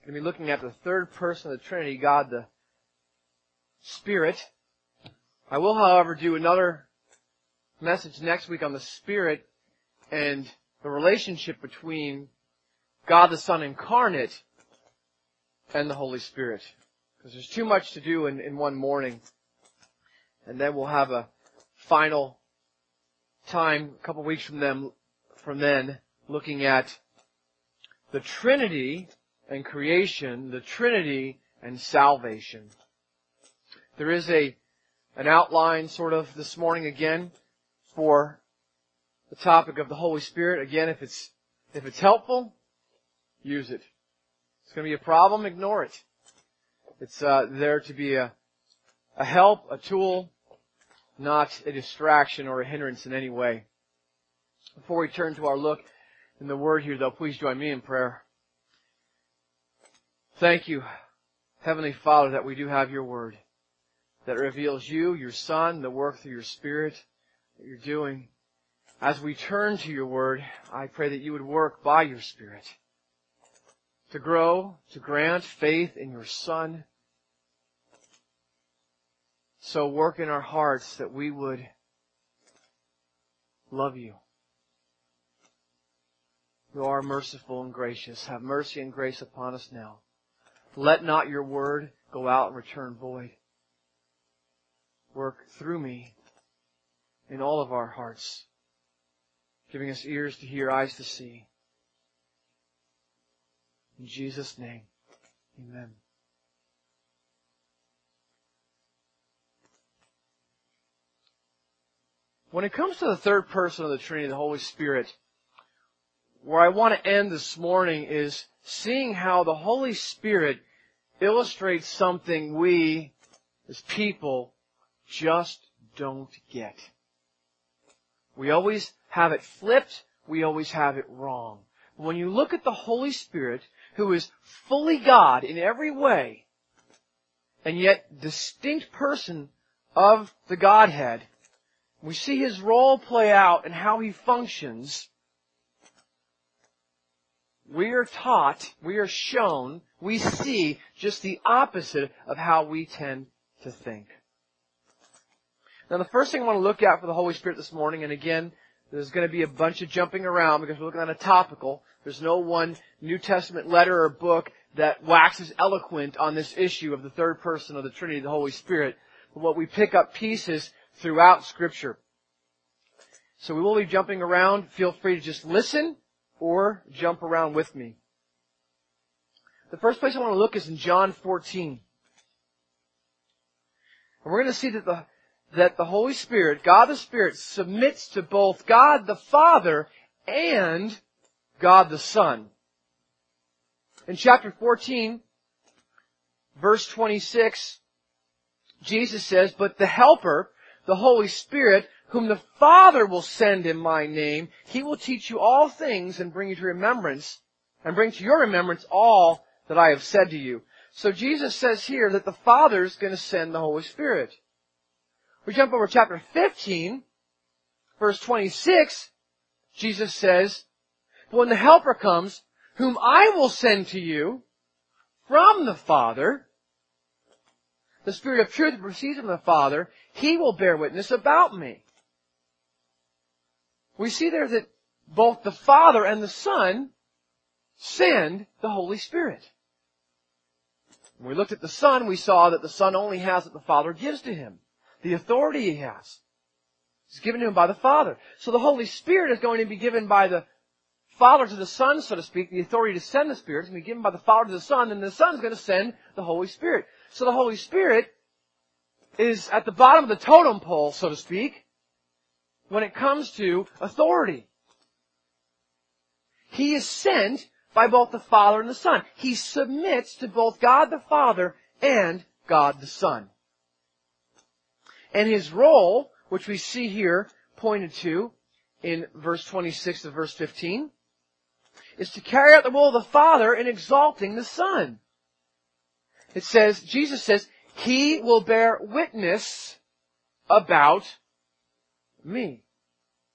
We're going to be looking at the third person of the Trinity, God the Spirit. I will, however, do another message next week on the Spirit and the relationship between God the Son incarnate and the Holy Spirit. Because there's too much to do in one morning. And then we'll have a final time, a couple weeks from then, looking at the Trinity and creation, the Trinity and salvation. There is an outline sort of this morning again for the topic of the Holy Spirit. Again, if it's helpful, use it. If it's going to be a problem, ignore it. It's there to be a help, a tool, not a distraction or a hindrance in any way. Before we turn to our look in the Word here, though, please join me in prayer. Thank you, Heavenly Father, that we do have your Word that reveals you, your Son, the work through your Spirit that you're doing. As we turn to your Word, I pray that you would work by your Spirit to grow, to grant faith in your Son. So work in our hearts that we would love you. You are merciful and gracious. Have mercy and grace upon us now. Let not your word go out and return void. Work through me in all of our hearts, giving us ears to hear, eyes to see. In Jesus' name, amen. When it comes to the third person of the Trinity, the Holy Spirit, where I want to end this morning is seeing how the Holy Spirit illustrates something we, as people, just don't get. We always have it flipped. We always have it wrong. When you look at the Holy Spirit, who is fully God in every way, and yet distinct person of the Godhead, we see His role play out and how He functions. We are taught, we are shown, we see just the opposite of how we tend to think. Now the first thing I want to look at for the Holy Spirit this morning, and again, there's going to be a bunch of jumping around because we're looking at a topical. There's no one New Testament letter or book that waxes eloquent on this issue of the third person of the Trinity, the Holy Spirit. But what we pick up pieces throughout Scripture. So we will be jumping around. Feel free to just listen or jump around with me. The first place I want to look is in John 14. And we're going to see that the Holy Spirit, God the Spirit, submits to both God the Father and God the Son. In chapter 14, verse 26, Jesus says, "But the Helper, the Holy Spirit, whom the Father will send in my name, He will teach you all things and bring to your remembrance all that I have said to you." So Jesus says here that the Father is going to send the Holy Spirit. We jump over chapter 15, verse 26, Jesus says, "But when the Helper comes, whom I will send to you from the Father, the Spirit of truth that proceeds from the Father, He will bear witness about me." We see there that both the Father and the Son send the Holy Spirit. When we looked at the Son, we saw that the Son only has what the Father gives to Him. The authority He has is given to Him by the Father. So the Holy Spirit is going to be given by the Father to the Son, so to speak. The authority to send the Spirit is going to be given by the Father to the Son, and the Son is going to send the Holy Spirit. So the Holy Spirit is at the bottom of the totem pole, so to speak, when it comes to authority. He is sent by both the Father and the Son. He submits to both God the Father and God the Son. And His role, which we see here pointed to in verse 26 to verse 15, is to carry out the will of the Father in exalting the Son. It says, Jesus says, "He will bear witness about me."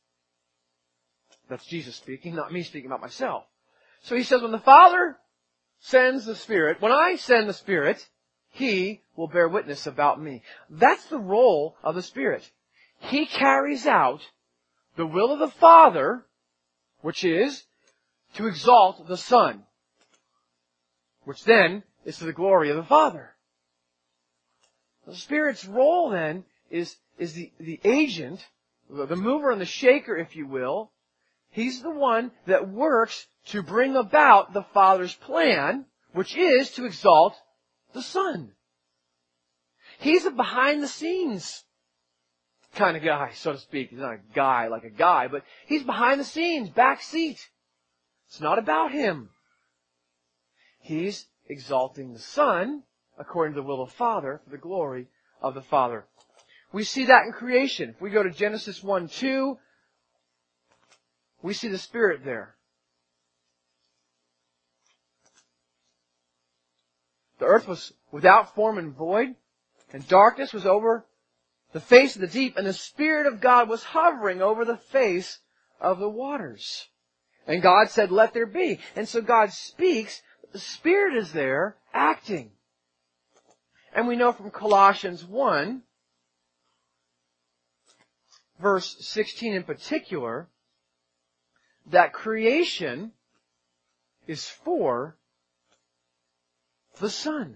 That's Jesus speaking, not me speaking about myself. So He says when the Father sends the Spirit, when I send the Spirit, He will bear witness about me. That's the role of the Spirit. He carries out the will of the Father, which is to exalt the Son, which then is to the glory of the Father. The Spirit's role then is the agent, the mover and the shaker, if you will. He's the one that works to bring about the Father's plan, which is to exalt the Son. He's a behind-the-scenes kind of guy, so to speak. He's not a guy like a guy, but he's behind the scenes, back seat. It's not about him. He's exalting the Son according to the will of the Father for the glory of the Father. We see that in creation. If we go to Genesis 1:2, we see the Spirit there. The earth was without form and void, and darkness was over the face of the deep, and the Spirit of God was hovering over the face of the waters. And God said, "Let there be." And so God speaks, the Spirit is there acting. And we know from Colossians 1, verse 16 in particular, that creation is for the Son.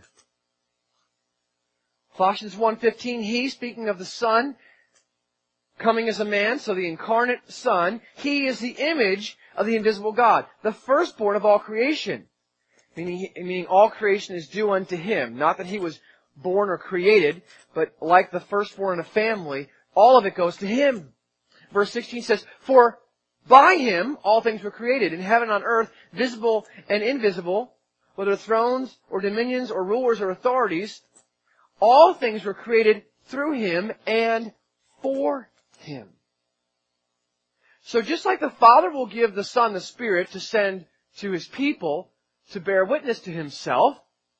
Colossians 1:15, He, speaking of the Son, coming as a man, so the incarnate Son, He is the image of the invisible God, the firstborn of all creation. Meaning all creation is due unto Him. Not that He was born or created, but like the firstborn in a family, all of it goes to Him. Verse 16 says, "For by Him all things were created, in heaven and on earth, visible and invisible, whether thrones or dominions or rulers or authorities, all things were created through Him and for Him." So just like the Father will give the Son the Spirit to send to His people to bear witness to Himself,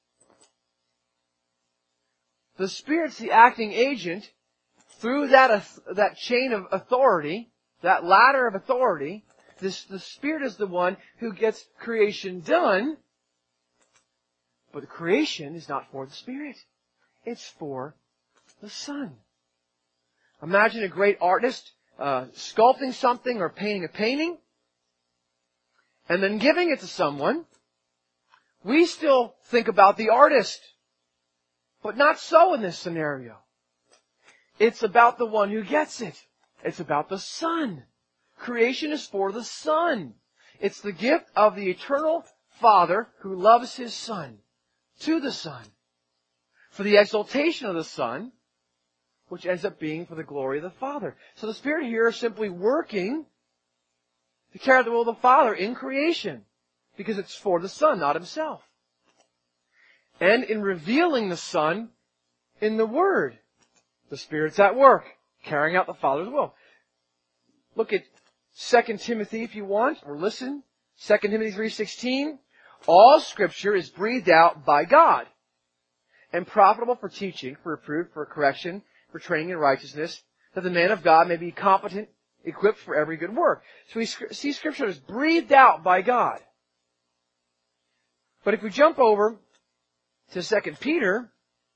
the Spirit's the acting agent through that chain of authority, that ladder of authority. The Spirit is the one who gets creation done, but the creation is not for the Spirit. It's for the Son. Imagine a great artist sculpting something or painting a painting, and then giving it to someone. We still think about the artist, but not so in this scenario. It's about the one who gets it. It's about the Son. Creation is for the Son. It's the gift of the eternal Father who loves His Son to the Son, for the exaltation of the Son, which ends up being for the glory of the Father. So the Spirit here is simply working to carry out the will of the Father in creation, because it's for the Son, not Himself. And in revealing the Son in the Word, the Spirit's at work, carrying out the Father's will. Look at 2 Timothy if you want, or listen. 2 Timothy 3:16. All Scripture is breathed out by God and profitable for teaching, for reproof, for correction, for training in righteousness, that the man of God may be competent, equipped for every good work. So we see Scripture is breathed out by God. But if we jump over to 2 Peter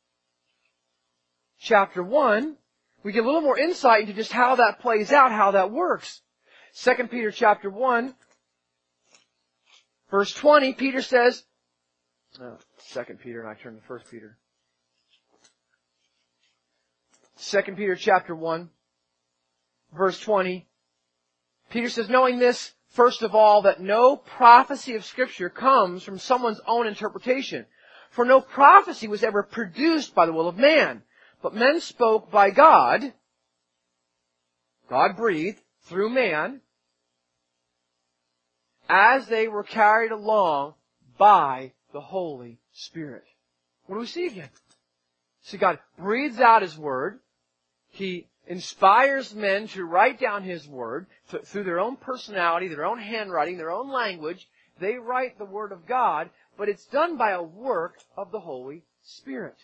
chapter 1, we get a little more insight into just how that plays out, how that works. 2 Peter chapter 1, verse 20, Peter says, 2 Peter, and I turn to 1 Peter. 2 Peter chapter 1, verse 20, Peter says, "Knowing this, first of all, that no prophecy of Scripture comes from someone's own interpretation. For no prophecy was ever produced by the will of man, but men spoke by God, God breathed, through man, as they were carried along by the Holy Spirit." What do we see again? See, God breathes out His Word. He inspires men to write down His Word through their own personality, their own handwriting, their own language. They write the Word of God, but it's done by a work of the Holy Spirit.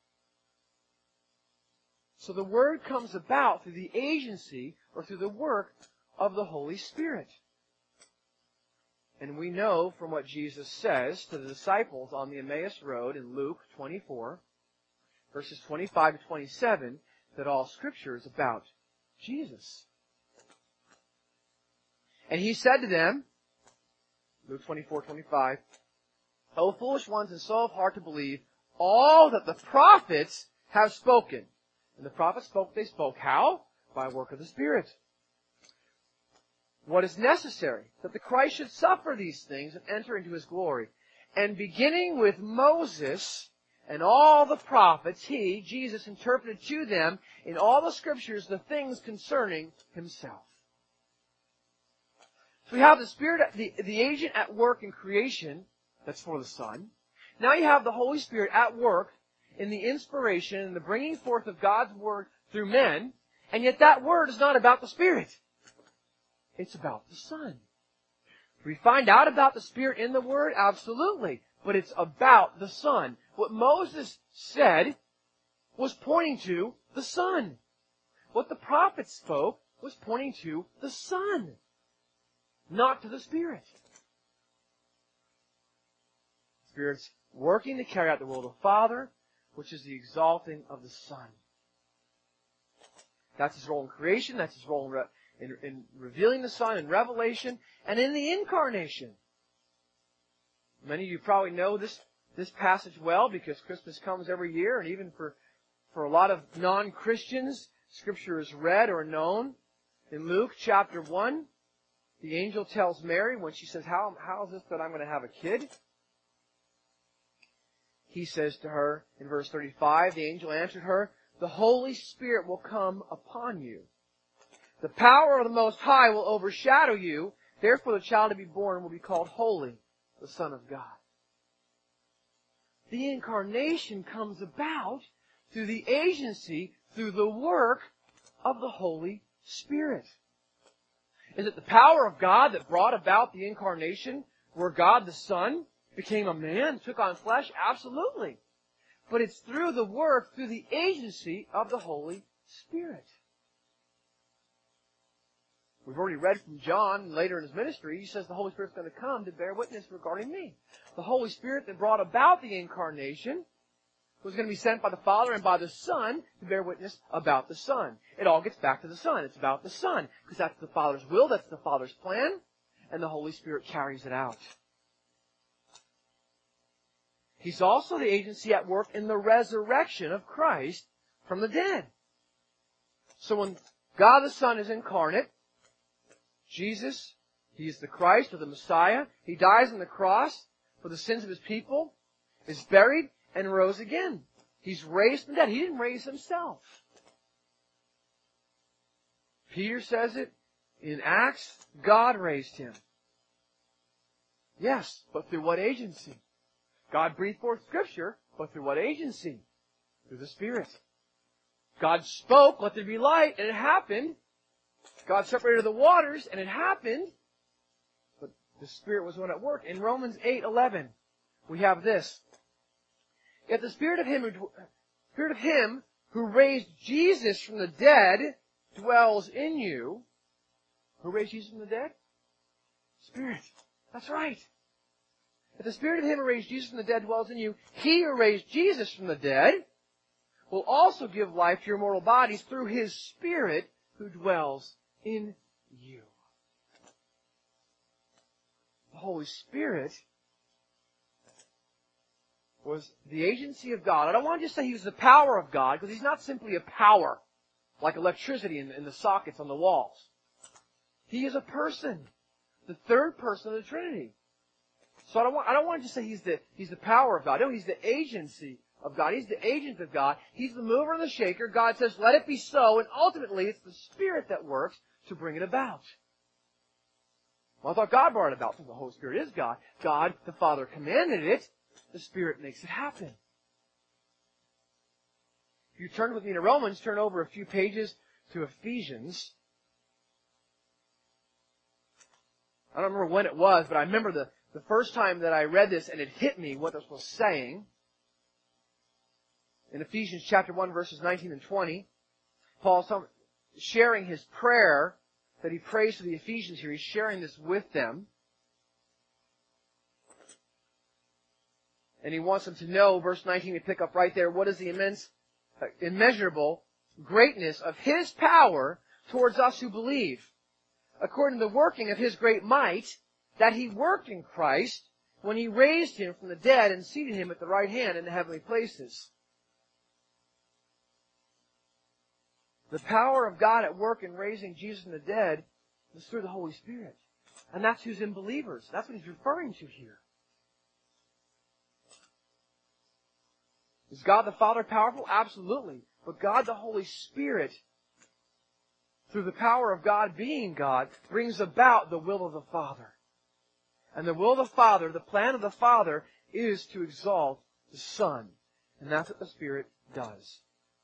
So the Word comes about through the agency or through the work of the Holy Spirit. And we know from what Jesus says to the disciples on the Emmaus Road in Luke 24, verses 25 to 27, that all Scripture is about Jesus. And He said to them, Luke 24:25, O foolish ones, and slow of heart to believe all that the prophets have spoken. And the prophets spoke, they spoke how? By work of the Spirit. What is necessary? That the Christ should suffer these things and enter into His glory. And beginning with Moses and all the prophets, He, Jesus, interpreted to them in all the Scriptures the things concerning Himself. So we have the Spirit, the agent at work in creation, that's for the Son. Now you have the Holy Spirit at work in the inspiration and the bringing forth of God's Word through men, and yet that Word is not about the Spirit. It's about the Son. Do we find out about the Spirit in the Word? Absolutely. But it's about the Son. What Moses said was pointing to the Son. What the prophets spoke was pointing to the Son, not to the Spirit. The Spirit's working to carry out the will of the Father, which is the exalting of the Son. That's His role in creation. That's His role in revealing the Son in Revelation and in the Incarnation. Many of you probably know this passage well because Christmas comes every year, and even for a lot of non-Christians, Scripture is read or known. In Luke chapter 1, the angel tells Mary when she says, How is this that I'm going to have a kid? He says to her in verse 35, the angel answered her, The Holy Spirit will come upon you. The power of the Most High will overshadow you. Therefore the child to be born will be called Holy, the Son of God. The Incarnation comes about through the agency, through the work of the Holy Spirit. Is it the power of God that brought about the Incarnation, where God the Son became a man, took on flesh? Absolutely. But it's through the work, through the agency of the Holy Spirit. We've already read from John later in his ministry. He says the Holy Spirit's going to come to bear witness regarding me. The Holy Spirit that brought about the Incarnation was going to be sent by the Father and by the Son to bear witness about the Son. It all gets back to the Son. It's about the Son, because that's the Father's will, that's the Father's plan, and the Holy Spirit carries it out. He's also the agency at work in the resurrection of Christ from the dead. So when God the Son is incarnate, Jesus, He is the Christ or the Messiah. He dies on the cross for the sins of His people, is buried, and rose again. He's raised from the dead. He didn't raise Himself. Peter says it in Acts, God raised Him. Yes, but through what agency? God breathed forth Scripture, but through what agency? Through the Spirit. God spoke, let there be light, and it happened. God separated the waters, and it happened. But the Spirit was the one at work. In Romans 8:11, we have this. Yet the Spirit of Him who raised Jesus from the dead dwells in you. Who raised Jesus from the dead? Spirit. That's right. If the Spirit of Him who raised Jesus from the dead dwells in you, He who raised Jesus from the dead will also give life to your mortal bodies through His Spirit who dwells in you. The Holy Spirit was the agency of God. I don't want to just say He was the power of God, because He's not simply a power, like electricity in the sockets on the walls. He is a person, the third person of the Trinity. So I don't want to just say He's the power of God. No, He's the agency of God. He's the agent of God. He's the mover and the shaker. God says, let it be so, and ultimately it's the Spirit that works to bring it about. Well, I thought God brought it about, because the Holy Spirit is God. God, the Father, commanded it. The Spirit makes it happen. If you turn with me to Romans, turn over a few pages to Ephesians. I don't remember when it was, but I remember the first time that I read this and it hit me what this was saying. In Ephesians chapter 1, verses 19 and 20, Paul's sharing his prayer that he prays for the Ephesians here. He's sharing this with them. And he wants them to know, verse 19, we pick up right there, what is the immeasurable greatness of His power towards us who believe, according to the working of His great might, that He worked in Christ when He raised Him from the dead and seated Him at the right hand in the heavenly places. The power of God at work in raising Jesus from the dead is through the Holy Spirit. And that's who's in believers. That's what He's referring to here. Is God the Father powerful? Absolutely. But God the Holy Spirit, through the power of God being God, brings about the will of the Father. And the will of the Father, the plan of the Father, is to exalt the Son. And that's what the Spirit does.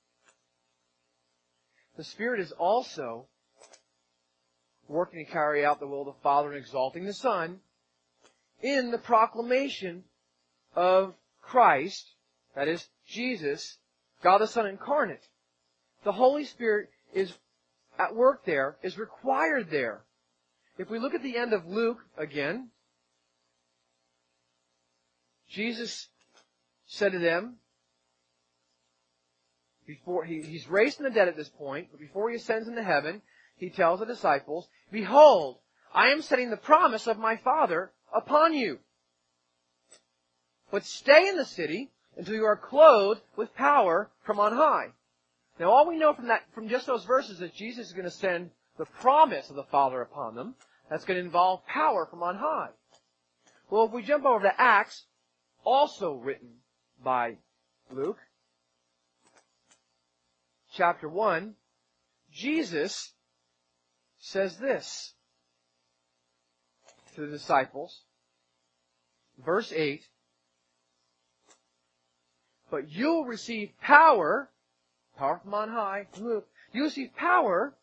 The Spirit is also working to carry out the will of the Father and exalting the Son in the proclamation of Christ, that is, Jesus, God the Son incarnate. The Holy Spirit is at work there, is required there. If we look at the end of Luke again, Jesus said to them, before He's raised from the dead at this point, but before He ascends into heaven, He tells the disciples, "Behold, I am setting the promise of my Father upon you. But stay in the city until you are clothed with power from on high." Now all we know from just those verses is Jesus is going to send the promise of the Father upon them. That's going to involve power from on high. Well, if we jump over to Acts, also written by Luke, chapter 1, Jesus says this to the disciples. Verse 8, "But you'll receive power from on high." You'll receive power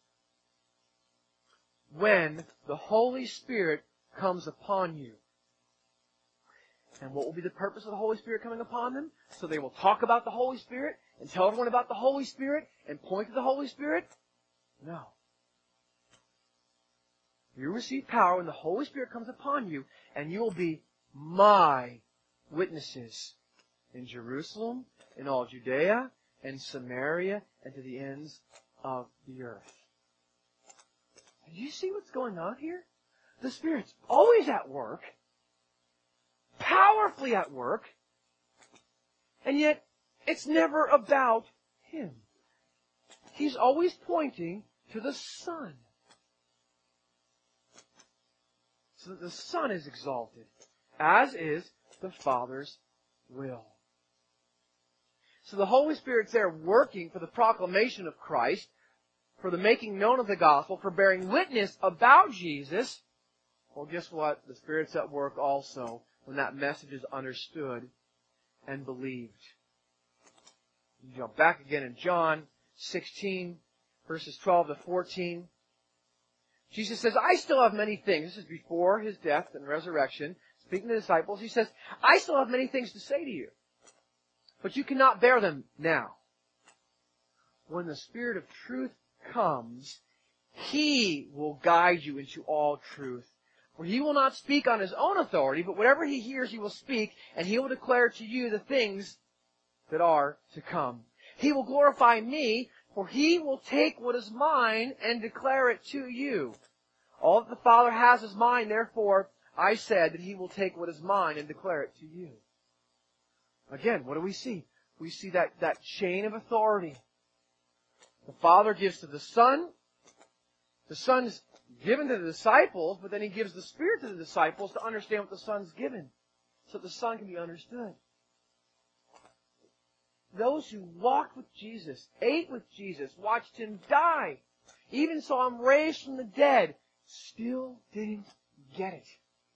when the Holy Spirit comes upon you. And what will be the purpose of the Holy Spirit coming upon them? So they will talk about the Holy Spirit and tell everyone about the Holy Spirit and point to the Holy Spirit? No. You receive power when the Holy Spirit comes upon you, and you will be my witnesses in Jerusalem, in all Judea, and Samaria, and to the ends of the earth. Do you see what's going on here? The Spirit's always at work, powerfully at work, and yet it's never about Him. He's always pointing to the Son, so that the Son is exalted, as is the Father's will. So the Holy Spirit's there working for the proclamation of Christ, for the making known of the gospel, for bearing witness about Jesus. Well, guess what? The Spirit's at work also when that message is understood and believed. You jump back again in John 16, verses 12 to 14. Jesus says, "I still have many things." This is before His death and resurrection. Speaking to the disciples, He says, "I still have many things to say to you, but you cannot bear them now. When the Spirit of truth comes, He will guide you into all truth. For He will not speak on His own authority, but whatever He hears He will speak, and He will declare to you the things that are to come. He will glorify Me, for He will take what is mine and declare it to you. All that the Father has is mine, therefore I said that He will take what is mine and declare it to you." Again, what do we see? We see that chain of authority. The Father gives to the Son. The Son's given to the disciples, but then He gives the Spirit to the disciples to understand what the Son's given, so the Son can be understood. Those who walked with Jesus, ate with Jesus, watched Him die, even saw Him raised from the dead, still didn't get it.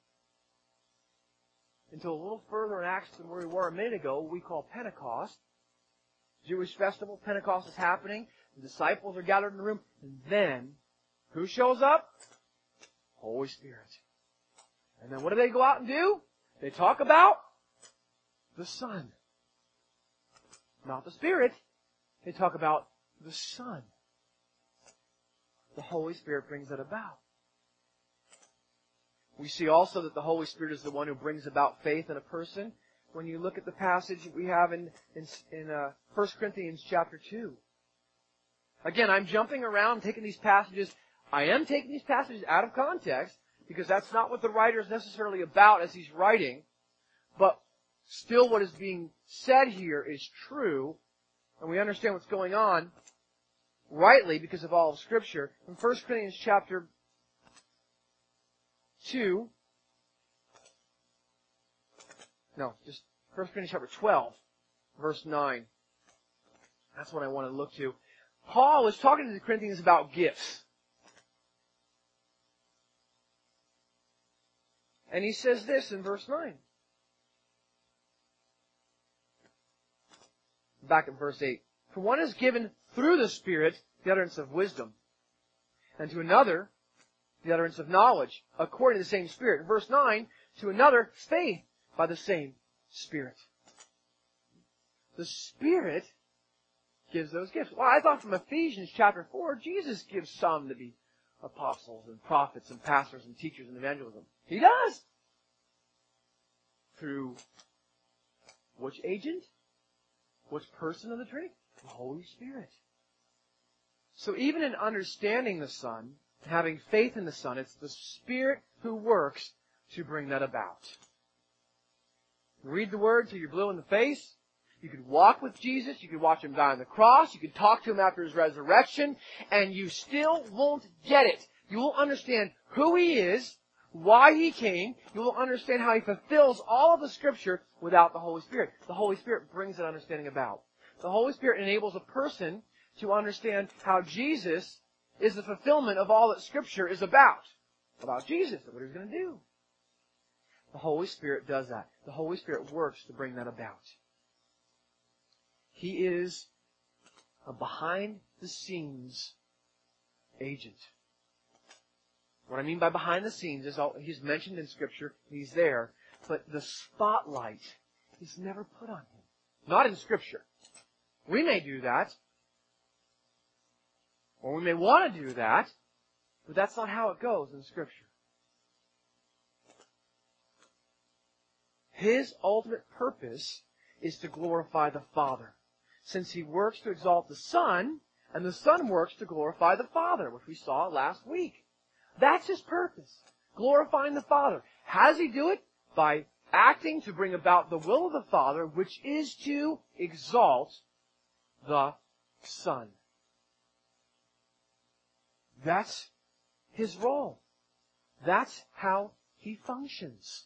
Until a little further in Acts than where we were a minute ago, we call Pentecost. Jewish festival, Pentecost is happening. The disciples are gathered in the room. And then, who shows up? Holy Spirit. And then what do they go out and do? They talk about the Son. Not the Spirit. They talk about the Son. The Holy Spirit brings that about. We see also that the Holy Spirit is the one who brings about faith in a person. when you look at the passage that we have in 1 Corinthians chapter 2. Again, I'm jumping around, taking these passages. I am taking these passages out of context, because that's not what the writer is necessarily about as he's writing. But still what is being said here is true, and we understand what's going on rightly because of all of Scripture. In 1 Corinthians chapter 2, no, just 1 Corinthians chapter 12, verse 9. That's what I want to look to. Paul is talking to the Corinthians about gifts. And he says this in verse 9. Back at verse 8. For one is given through the Spirit the utterance of wisdom, and to another the utterance of knowledge, according to the same Spirit. Verse 9, to another faith by the same Spirit. The Spirit gives those gifts. Well, I thought from Ephesians chapter 4, Jesus gives some to be apostles and prophets and pastors and teachers and evangelism. He does. Through which agent? Which person of the Trinity? The Holy Spirit. So even in understanding the Son, having faith in the Son, it's the Spirit who works to bring that about. Read the Word till you're blue in the face. You could walk with Jesus. You could watch Him die on the cross. You could talk to Him after His resurrection. And you still won't get it. You will understand who He is, why He came. You will understand how He fulfills all of the Scripture without the Holy Spirit. The Holy Spirit brings that understanding about. The Holy Spirit enables a person to understand how Jesus is the fulfillment of all that Scripture is about. About Jesus and what He's going to do. The Holy Spirit does that. The Holy Spirit works to bring that about. He is a behind-the-scenes agent. What I mean by behind the scenes is He's mentioned in Scripture. He's there. But the spotlight is never put on Him. Not in Scripture. We may do that. Or we may want to do that. But that's not how it goes in Scripture. His ultimate purpose is to glorify the Father. Since He works to exalt the Son, and the Son works to glorify the Father, which we saw last week. That's His purpose. Glorifying the Father. How does He do it? By acting to bring about the will of the Father, which is to exalt the Son. That's His role. That's how He functions.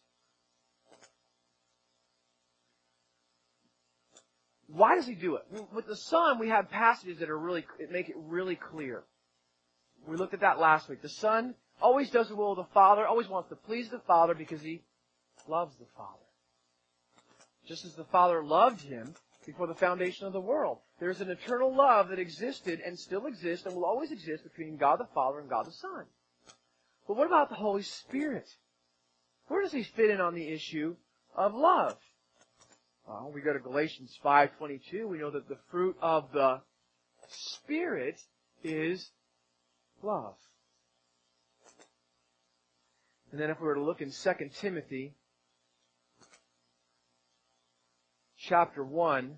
Why does He do it? With the Son, we have passages that make it really clear. We looked at that last week. The Son always does the will of the Father, always wants to please the Father because He loves the Father. Just as the Father loved Him before the foundation of the world. There's an eternal love that existed and still exists and will always exist between God the Father and God the Son. But what about the Holy Spirit? Where does He fit in on the issue of love? Well, we go to Galatians 5:22. We know that the fruit of the Spirit is love. And then if we were to look in 2 Timothy chapter 1,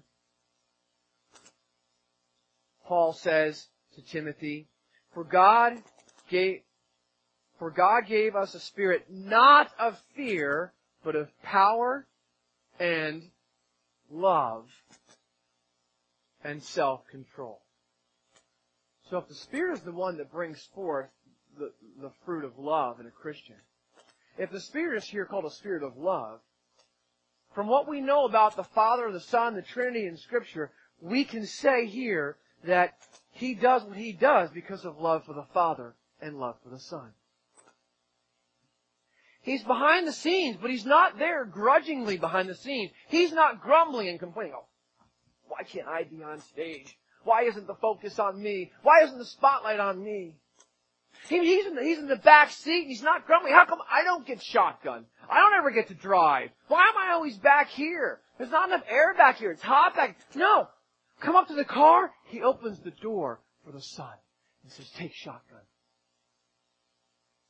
Paul says to Timothy, For God gave us a spirit not of fear, but of power and love and self-control. So if the Spirit is the one that brings forth the fruit of love in a Christian, if the Spirit is here called a spirit of love, from what we know about the Father, the Son, the Trinity in Scripture, we can say here that He does what He does because of love for the Father and love for the Son. He's behind the scenes, but He's not there grudgingly behind the scenes. He's not grumbling and complaining, oh, why can't I be on stage? Why isn't the focus on me? Why isn't the spotlight on me? He's in the back seat and He's not grumbling. How come I don't get shotgun? I don't ever get to drive. Why am I always back here? There's not enough air back here. It's hot back. No. Come up to the car. He opens the door for the Son and says, take shotgun.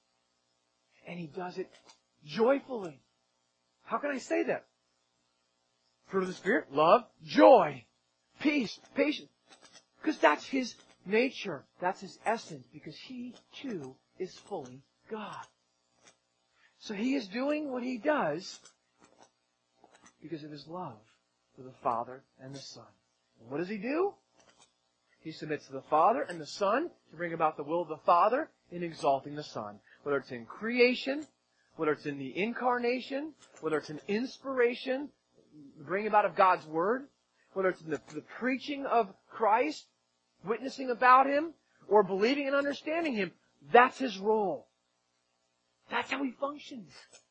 And He does it joyfully. How can I say that? Fruit of the Spirit, love, joy, peace, patience. Because that's His nature. That's His essence. Because He, too, is fully God. So He is doing what He does because of His love for the Father and the Son. And what does He do? He submits to the Father and the Son to bring about the will of the Father in exalting the Son. Whether it's in creation, whether it's in the incarnation, whether it's in inspiration, the bringing about of God's Word, whether it's in the preaching of Christ, witnessing about Him, or believing and understanding Him, that's His role. That's how He functions.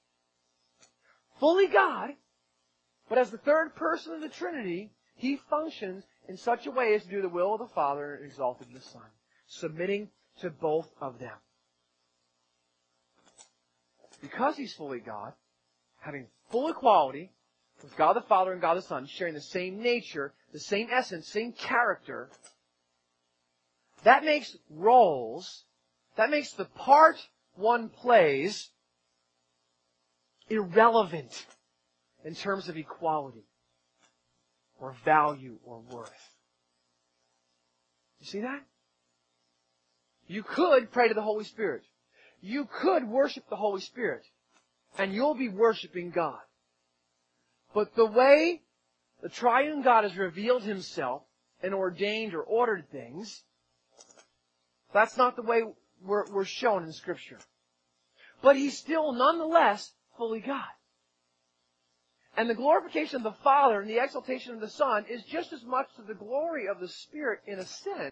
Fully God, but as the third person of the Trinity, He functions in such a way as to do the will of the Father and exalting the Son, submitting to both of them. Because He's fully God, having full equality with God the Father and God the Son, sharing the same nature, the same essence, same character, that makes roles, that makes the part one plays irrelevant in terms of equality or value or worth. You see that? You could pray to the Holy Spirit. You could worship the Holy Spirit. And you'll be worshiping God. But the way the triune God has revealed Himself and ordained or ordered things, that's not the way we're shown in Scripture. But He's still nonetheless fully God. And the glorification of the Father and the exaltation of the Son is just as much to the glory of the Spirit in a sense